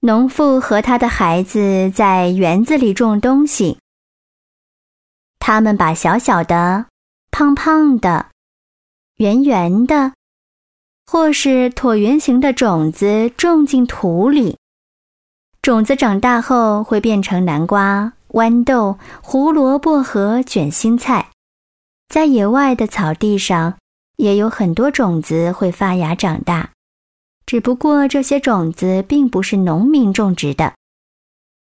农妇和他的孩子在园子里种东西。他们把小小的、胖胖的、圆圆的，或是椭圆形的种子种进土里。种子长大后会变成南瓜、豌豆、胡萝卜和卷心菜。在野外的草地上，也有很多种子会发芽长大。只不过这些种子并不是农民种植的。